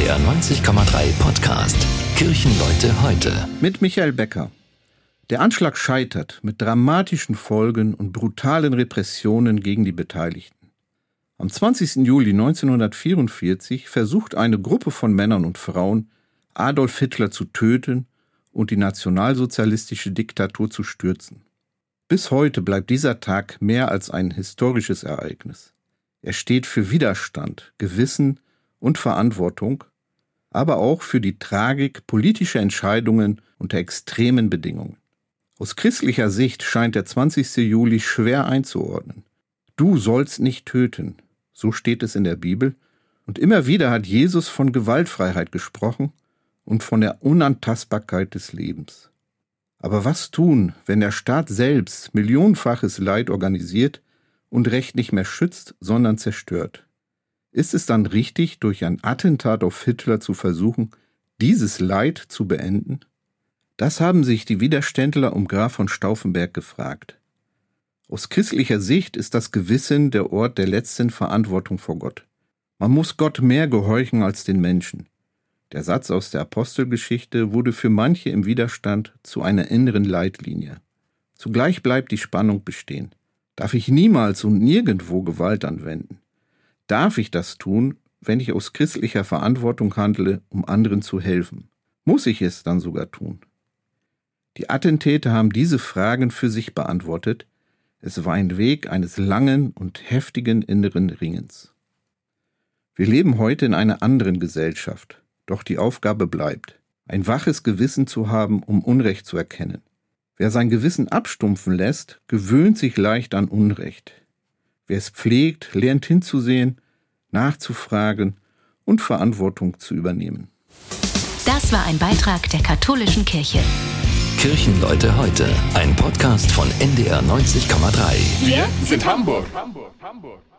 NDR 90,3 Podcast Kirchenleute heute. Mit Michael Becker. Der Anschlag scheitert mit dramatischen Folgen und brutalen Repressionen gegen die Beteiligten. Am 20. Juli 1944 versucht eine Gruppe von Männern und Frauen, Adolf Hitler zu töten und die nationalsozialistische Diktatur zu stürzen. Bis heute bleibt dieser Tag mehr als ein historisches Ereignis. Er steht für Widerstand, Gewissen und Verantwortung, aber auch für die Tragik politischer Entscheidungen unter extremen Bedingungen. Aus christlicher Sicht scheint der 20. Juli schwer einzuordnen. Du sollst nicht töten, so steht es in der Bibel, und immer wieder hat Jesus von Gewaltfreiheit gesprochen und von der Unantastbarkeit des Lebens. Aber was tun, wenn der Staat selbst millionenfaches Leid organisiert und Recht nicht mehr schützt, sondern zerstört? Ist es dann richtig, durch ein Attentat auf Hitler zu versuchen, dieses Leid zu beenden? Das haben sich die Widerständler um Graf von Stauffenberg gefragt. Aus christlicher Sicht ist das Gewissen der Ort der letzten Verantwortung vor Gott. Man muss Gott mehr gehorchen als den Menschen. Der Satz aus der Apostelgeschichte wurde für manche im Widerstand zu einer inneren Leitlinie. Zugleich bleibt die Spannung bestehen. Darf ich niemals und nirgendwo Gewalt anwenden? Darf ich das tun, wenn ich aus christlicher Verantwortung handle, um anderen zu helfen? Muss ich es dann sogar tun? Die Attentäter haben diese Fragen für sich beantwortet. Es war ein Weg eines langen und heftigen inneren Ringens. Wir leben heute in einer anderen Gesellschaft, doch die Aufgabe bleibt, ein waches Gewissen zu haben, um Unrecht zu erkennen. Wer sein Gewissen abstumpfen lässt, gewöhnt sich leicht an Unrecht. Wer es pflegt, lernt hinzusehen, nachzufragen und Verantwortung zu übernehmen. Das war ein Beitrag der Katholischen Kirche. Kirchenleute heute, ein Podcast von NDR 90,3. Wir sind Hamburg.